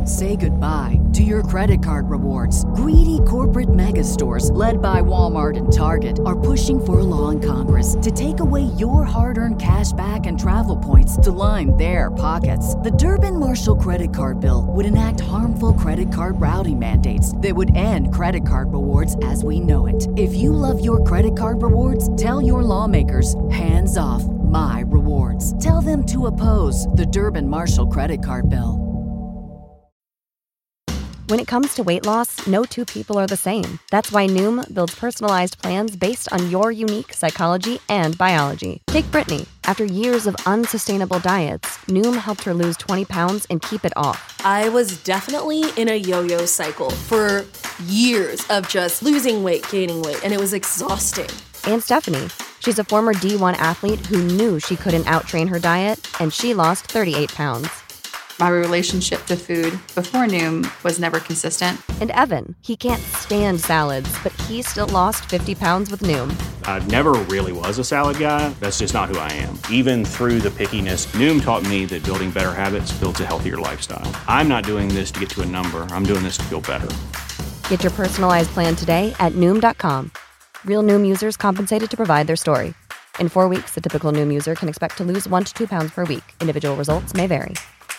Say goodbye to your credit card rewards. Greedy corporate mega stores, led by Walmart and Target, are pushing for a law in Congress to take away your hard-earned cash back and travel points to line their pockets. The Durbin-Marshall credit card bill would enact harmful credit card routing mandates that would end credit card rewards as we know it. If you love your credit card rewards, tell your lawmakers, hands off my rewards. Tell them to oppose the Durbin-Marshall credit card bill. When it comes to weight loss, no two people are the same. That's why Noom builds personalized plans based on your unique psychology and biology. Take Brittany. After years of unsustainable diets, Noom helped her lose 20 pounds and keep it off. I was definitely in a yo-yo cycle for years of just losing weight, gaining weight, and it was exhausting. And Stephanie. She's a former D1 athlete who knew she couldn't outtrain her diet, and she lost 38 pounds. My relationship to food before Noom was never consistent. And Evan, he can't stand salads, but he still lost 50 pounds with Noom. I never really was a salad guy. That's just not who I am. Even through the pickiness, Noom taught me that building better habits builds a healthier lifestyle. I'm not doing this to get to a number. I'm doing this to feel better. Get your personalized plan today at Noom.com. Real Noom users compensated to provide their story. In 4 weeks, the typical Noom user can expect to lose 1 to 2 pounds per week. Individual results may vary.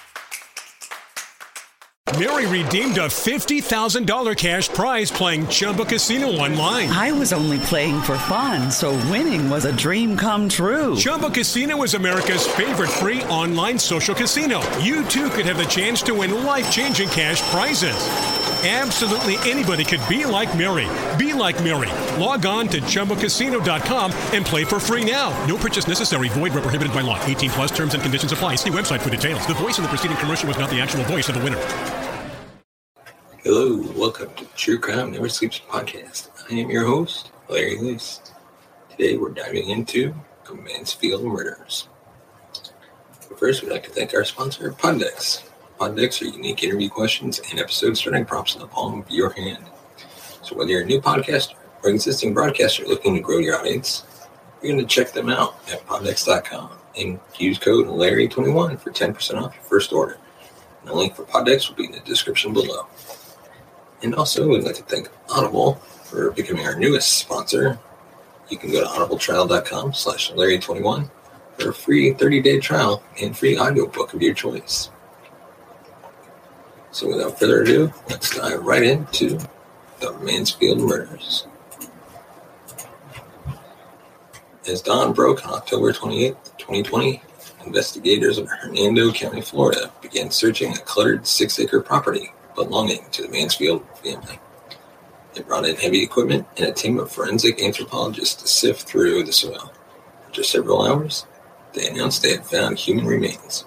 Mary redeemed a $50,000 cash prize playing Chumba Casino online. I was only playing for fun, so winning was a dream come true. Chumba Casino is America's favorite free online social casino. You, too, could have the chance to win life-changing cash prizes. Absolutely anybody could be like Mary. Be like Mary. Log on to ChumbaCasino.com and play for free now. No purchase necessary. Void where prohibited by law. 18 plus terms and conditions apply. See website for details. The voice in the preceding commercial was not the actual voice of the winner. Hello, welcome to True Crime Never Sleeps podcast. I am your host, Larry Leese. Today we're diving into the Mansfield murders. But first, we'd like to thank our sponsor, Poddex. Poddex are unique interview questions and episode starting prompts in the palm of your hand. So whether you're a new podcaster or existing broadcaster looking to grow your audience, you're going to check them out at poddex.com and use code Larry21 for 10% off your first order. And the link for Poddex will be in the description below. And also, we'd like to thank Audible for becoming our newest sponsor. You can go to audibletrial.com/Larry21 for a free 30-day trial and free audiobook of your choice. So without further ado, let's dive right into the Mansfield murders. As dawn broke on October 28, 2020, investigators of Hernando County, Florida began searching a cluttered 6-acre property belonging to the Mansfield family. They brought in heavy equipment and a team of forensic anthropologists to sift through the soil. After several hours, they announced they had found human remains.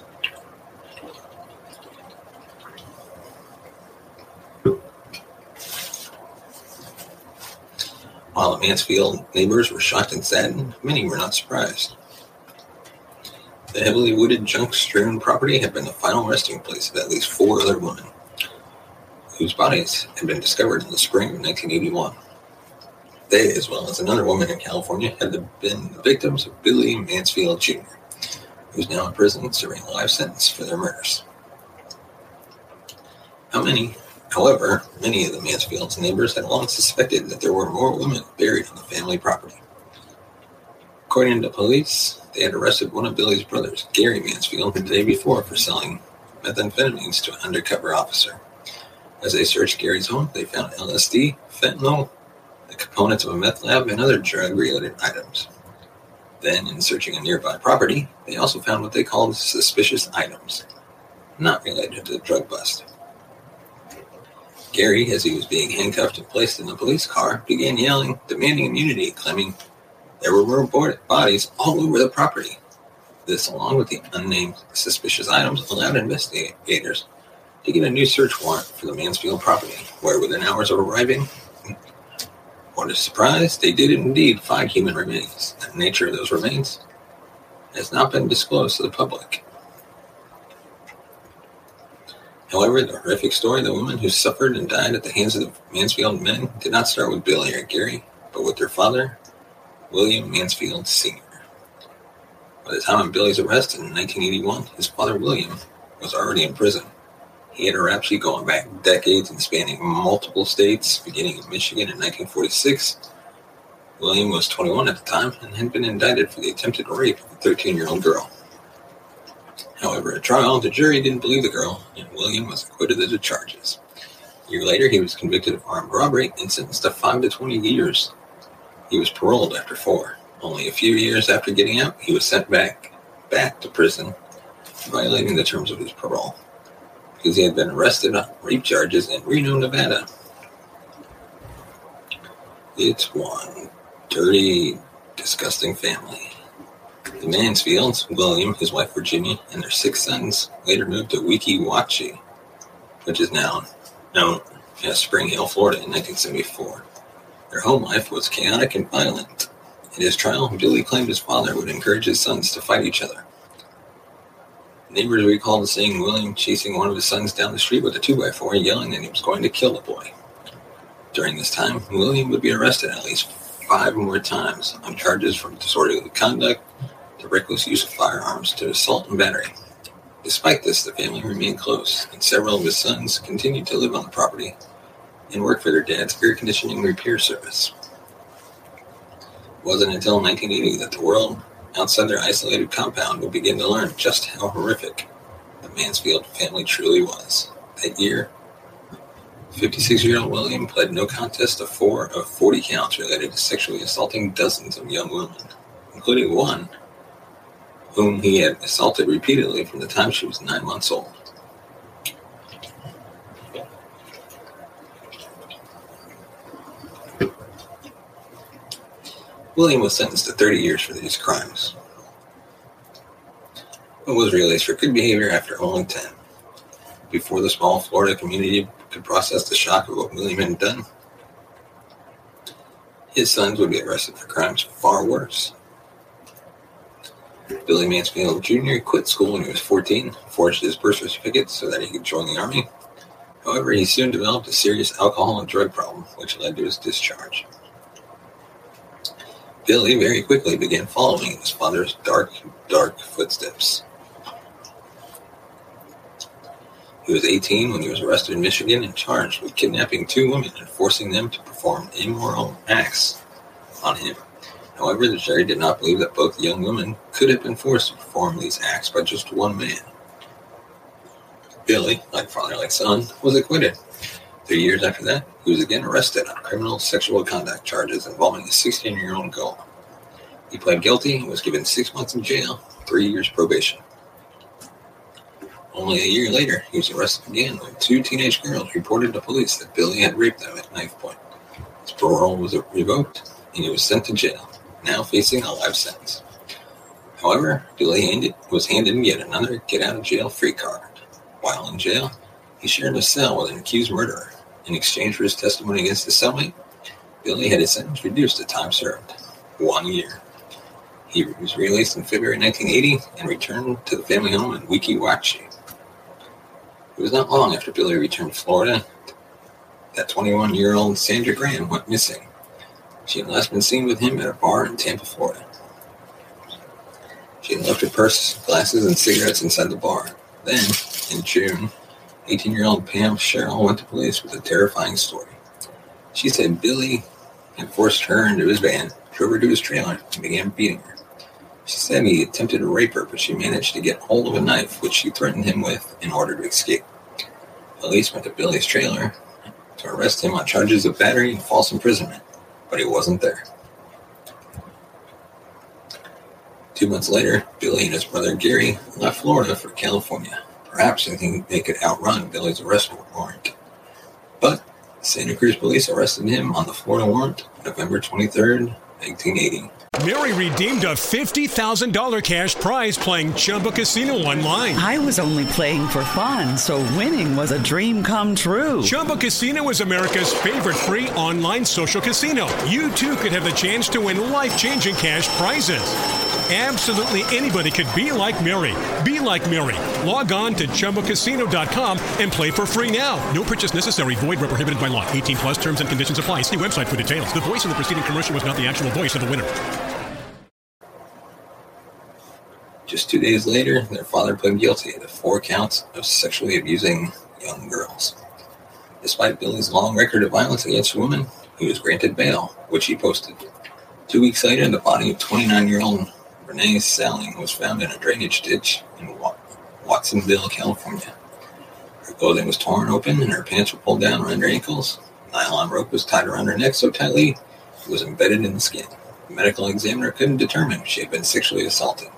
While the Mansfield neighbors were shocked and saddened, many were not surprised. The heavily wooded, junk-strewn property had been the final resting place of at least 4 other women, whose bodies had been discovered in the spring of 1981. They, as well as another woman in California, had been the victims of Billy Mansfield Jr., who's now in prison serving a life sentence for their murders. However, many of the Mansfield's neighbors had long suspected that there were more women buried on the family property. According to police, they had arrested one of Billy's brothers, Gary Mansfield, the day before for selling methamphetamines to an undercover officer. As they searched Gary's home, they found LSD, fentanyl, the components of a meth lab, and other drug-related items. Then, in searching a nearby property, they also found what they called suspicious items, not related to the drug bust. Gary, as he was being handcuffed and placed in the police car, began yelling, demanding immunity, claiming there were more bodies all over the property. This, along with the unnamed suspicious items, allowed investigators to get a new search warrant for the Mansfield property, where within hours of arriving, what a surprise, they did indeed find human remains. The nature of those remains has not been disclosed to the public. However, the horrific story of the woman who suffered and died at the hands of the Mansfield men did not start with Billy or Gary, but with their father, William Mansfield Sr. By the time of Billy's arrest in 1981, his father, William, was already in prison. He had a rap sheet going back decades and spanning multiple states, beginning in Michigan in 1946. William was 21 at the time and had been indicted for the attempted rape of a 13-year-old girl. However, at trial, the jury didn't believe the girl, and William was acquitted of the charges. A year later, he was convicted of armed robbery and sentenced to 5 to 20 years. He was paroled after 4. Only a few years after getting out, he was sent back to prison, violating the terms of his parole, because he had been arrested on rape charges in Reno, Nevada. It's one dirty, disgusting family. The Mansfields, William, his wife Virginia, and their 6 sons later moved to Weeki Wachee, which is now known as Spring Hill, Florida, in 1974. Their home life was chaotic and violent. At his trial, Billy claimed his father would encourage his sons to fight each other. Neighbors recalled seeing William chasing one of his sons down the street with a 2x4, yelling that he was going to kill the boy. During this time, William would be arrested at least 5 more times on charges from disorderly conduct to reckless use of firearms to assault and battery. Despite this, the family remained close, and several of his sons continued to live on the property and work for their dad's air conditioning repair service. It wasn't until 1980 that the world outside their isolated compound would begin to learn just how horrific the Mansfield family truly was. That year, 56-year-old William pled no contest to 4 of 40 counts related to sexually assaulting dozens of young women, including one whom he had assaulted repeatedly from the time she was 9 months old. William was sentenced to 30 years for these crimes, but was released for good behavior after only 10. Before the small Florida community could process the shock of what William had done, his sons would be arrested for crimes far worse. Billy Mansfield Jr. quit school when he was 14, forged his birth certificate so that he could join the Army. However, he soon developed a serious alcohol and drug problem, which led to his discharge. Billy very quickly began following in his father's dark footsteps. He was 18 when he was arrested in Michigan and charged with kidnapping 2 women and forcing them to perform immoral acts on him. However, the jury did not believe that both young women could have been forced to perform these acts by just one man. Billy, like father, like son, was acquitted. 3 years after that, he was again arrested on criminal sexual conduct charges involving a 16-year-old girl. He pled guilty and was given 6 months in jail, 3 years probation. Only a year later, he was arrested again when 2 teenage girls reported to police that Billy had raped them at knife point. His parole was revoked, and he was sent to jail, now facing a life sentence. However, Billy was handed yet another get-out-of-jail-free card. While in jail, he shared a cell with an accused murderer. In exchange for his testimony against the cellmate, Billy had his sentence reduced to time served, 1 year. He was released in February 1980 and returned to the family home in Weeki Wachee. It was not long after Billy returned to Florida that 21-year-old Sandra Graham went missing. She had last been seen with him at a bar in Tampa, Florida. She had left her purse, glasses, and cigarettes inside the bar. Then, in June, 18-year-old Pam Sherrill went to police with a terrifying story. She said Billy had forced her into his van, drove her to his trailer, and began beating her. She said he attempted to rape her, but she managed to get hold of a knife, which she threatened him with in order to escape. Police went to Billy's trailer to arrest him on charges of battery and false imprisonment, but he wasn't there. 2 months later, Billy and his brother Gary left Florida for California, perhaps thinking they could outrun Billy's arrest warrant. But Santa Cruz police arrested him on the Florida warrant November 23rd, 1980. Mary redeemed a $50,000 cash prize playing Chumba Casino online. I was only playing for fun, so winning was a dream come true. Chumba Casino is America's favorite free online social casino. You too could have the chance to win life-changing cash prizes. Absolutely anybody could be like Mary. Be like Mary. Log on to ChumbaCasino.com and play for free now. No purchase necessary. Void where prohibited by law. 18 plus terms and conditions apply. See website for details. The voice in the preceding commercial was not the actual voice of the winner. Just 2 days later, their father pled guilty to 4 counts of sexually abusing young girls. Despite Billy's long record of violence against women, he was granted bail, which he posted. 2 weeks later, the body of 29-year-old Renee Salling was found in a drainage ditch in Watsonville, California. Her clothing was torn open and her pants were pulled down around her ankles. A nylon rope was tied around her neck so tightly it was embedded in the skin. The medical examiner couldn't determine if she had been sexually assaulted.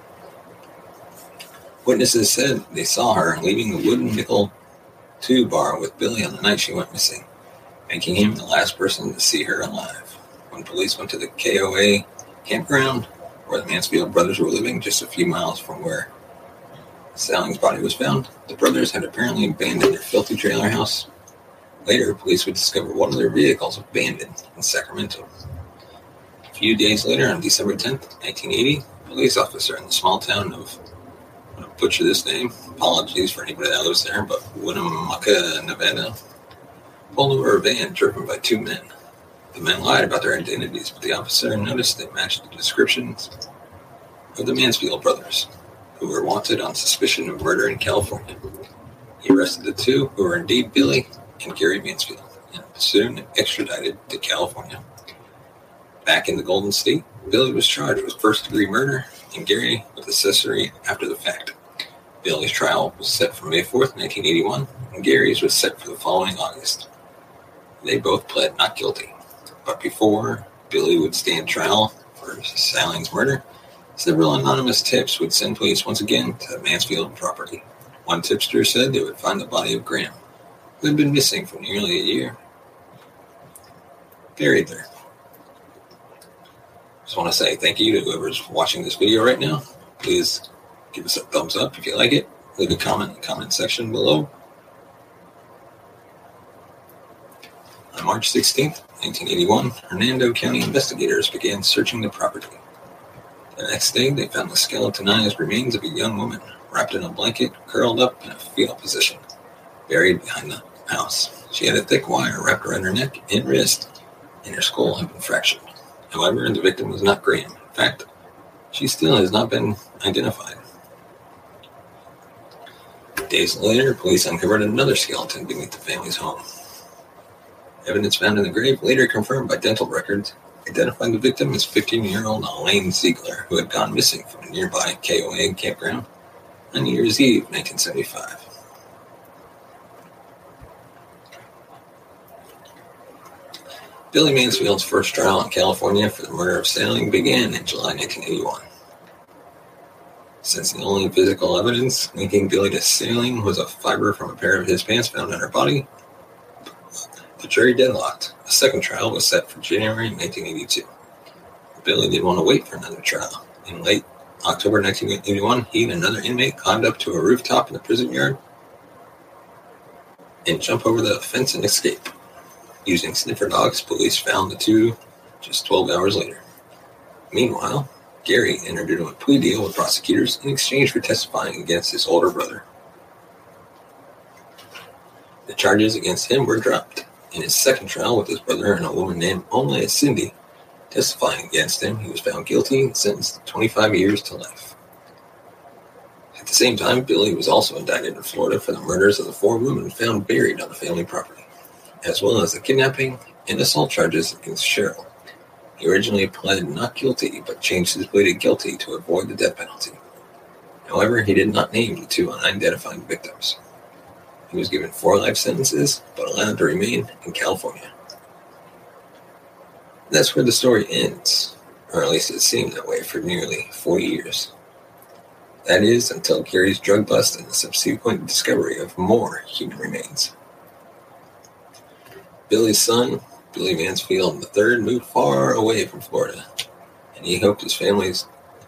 Witnesses said they saw her leaving the wooden nickel tube bar with Billy on the night she went missing, making him the last person to see her alive. When police went to the KOA campground, where the Mansfield brothers were living, just a few miles from where Salling's body was found, the brothers had apparently abandoned their filthy trailer house. Later, police would discover one of their vehicles abandoned in Sacramento. A few days later, on December 10th, 1980, a police officer in the small town of, I'm going to butcher this name, apologies for anybody that lives there, but Winnemucca, Nevada, pulled over a van driven by two men. The men lied about their identities, but the officer noticed they matched the descriptions of the Mansfield brothers, who were wanted on suspicion of murder in California. He arrested the two, who were indeed Billy and Gary Mansfield, and soon extradited to California. Back in the Golden State, Billy was charged with first-degree murder, and Gary with accessory after the fact. Billy's trial was set for May 4th, 1981, and Gary's was set for the following August. They both pled not guilty. But before Billy would stand trial for Salling's murder, several anonymous tips would send police once again to the Mansfield property. One tipster said they would find the body of Graham, who had been missing for nearly a year, buried there. Just want to say thank you to whoever's watching this video right now. Please give us a thumbs up if you like it. Leave a comment in the comment section below. On March 16th, 1981, Hernando County investigators began searching the property. The next day, they found the skeletonized remains of a young woman, wrapped in a blanket, curled up in a fetal position, buried behind the house. She had a thick wire wrapped around her neck and wrist, and her skull had been fractured. However, the victim was not Graham. In fact, she still has not been identified. Days later, police uncovered another skeleton beneath the family's home. Evidence found in the grave, later confirmed by dental records, identified the victim as 15-year-old Elaine Ziegler, who had gone missing from a nearby KOA campground on New Year's Eve, 1975. Billy Mansfield's first trial in California for the murder of Salling began in July 1981. Since the only physical evidence linking Billy to Salling was a fiber from a pair of his pants found on her body, the jury deadlocked. A second trial was set for January 1982. Billy didn't want to wait for another trial. In late October 1981, he and another inmate climbed up to a rooftop in the prison yard and jumped over the fence and escaped. Using sniffer dogs, police found the two just 12 hours later. Meanwhile, Gary entered into a plea deal with prosecutors in exchange for testifying against his older brother. The charges against him were dropped. In his second trial with his brother and a woman named Only Cindy testifying against him, he was found guilty and sentenced to 25 years to life. At the same time, Billy was also indicted in Florida for the murders of the 4 women found buried on the family property, as well as the kidnapping and assault charges against Cheryl. He originally pled not guilty, but changed his plea to guilty to avoid the death penalty. However, he did not name the 2 unidentified victims. He was given 4 life sentences, but allowed to remain in California. That's where the story ends, or at least it seemed that way for nearly 40 years. That is, until Gary's drug bust and the subsequent discovery of more human remains. Billy's son, Billy Mansfield III, moved far away from Florida, and he hoped his family's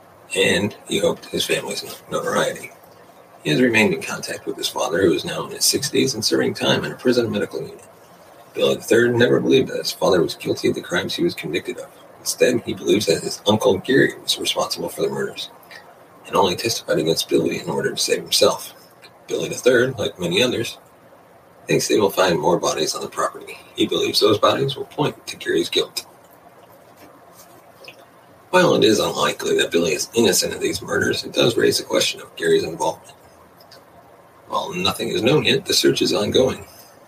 notoriety. He has remained in contact with his father, who is now in his 60s and serving time in a prison medical unit. Billy III never believed that his father was guilty of the crimes he was convicted of. Instead, he believes that his uncle Gary was responsible for the murders, and only testified against Billy in order to save himself. Billy III, like many others, thinks they will find more bodies on the property. He believes those bodies will point to Gary's guilt. While it is unlikely that Billy is innocent of these murders, it does raise the question of Gary's involvement. While nothing is known yet, the search is ongoing.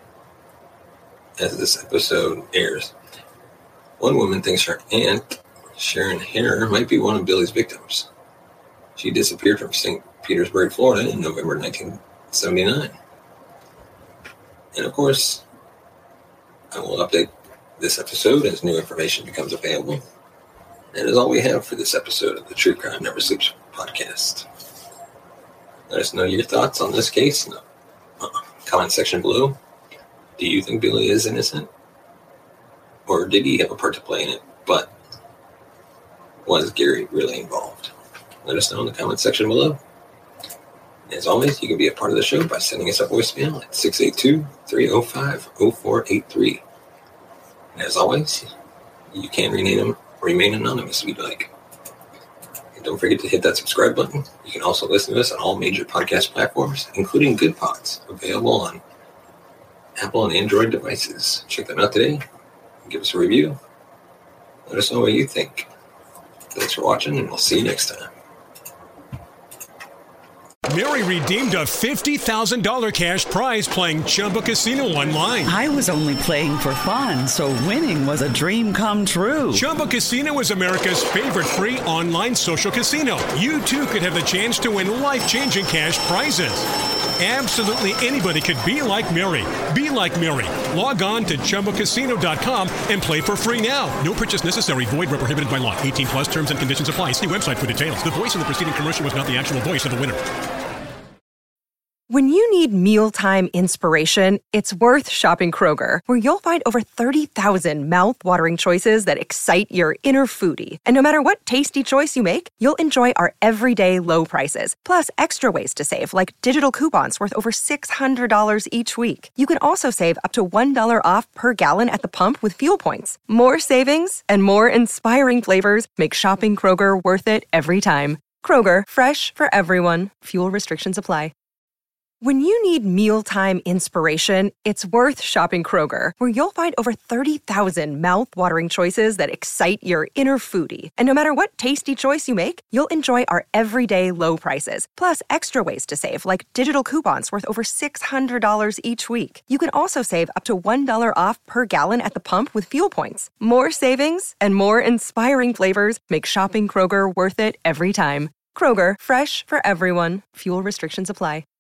As this episode airs, one woman thinks her aunt, Sharon Hare, might be one of Billy's victims. She disappeared from St. Petersburg, Florida in November 1979. And of course, I will update this episode as new information becomes available. That is all we have for this episode of the True Crime Never Sleeps podcast. Let us know your thoughts on this case in the comment section below. Do you think Billy is innocent? Or did he have a part to play in it? But was Gary really involved? Let us know in the comment section below. As always, you can be a part of the show by sending us a voicemail at 682-305-0483. And as always, you can remain anonymous if you'd like. And don't forget to hit that subscribe button. You can also listen to us on all major podcast platforms, including Good Pods, available on Apple and Android devices. Check them out today. Give us a review. Let us know what you think. Thanks for watching, and we'll see you next time. Mary redeemed a $50,000 cash prize playing Chumba Casino online. I was only playing for fun, so winning was a dream come true. Chumba Casino is America's favorite free online social casino. You too could have the chance to win life-changing cash prizes. Absolutely anybody could be like Mary. Be like Mary. Log on to ChumbaCasino.com and play for free now. No purchase necessary. Void where prohibited by law. 18 plus terms and conditions apply. See website for details. The voice in the preceding commercial was not the actual voice of the winner. When you need mealtime inspiration, it's worth shopping Kroger, where you'll find over 30,000 mouth-watering choices that excite your inner foodie. And no matter what tasty choice you make, you'll enjoy our everyday low prices, plus extra ways to save, like digital coupons worth over $600 each week. You can also save up to $1 off per gallon at the pump with fuel points. More savings and more inspiring flavors make shopping Kroger worth it every time. Kroger, fresh for everyone. Fuel restrictions apply. When you need mealtime inspiration, it's worth shopping Kroger, where you'll find over 30,000 mouth-watering choices that excite your inner foodie. And no matter what tasty choice you make, you'll enjoy our everyday low prices, plus extra ways to save, like digital coupons worth over $600 each week. You can also save up to $1 off per gallon at the pump with fuel points. More savings and more inspiring flavors make shopping Kroger worth it every time. Kroger, fresh for everyone. Fuel restrictions apply.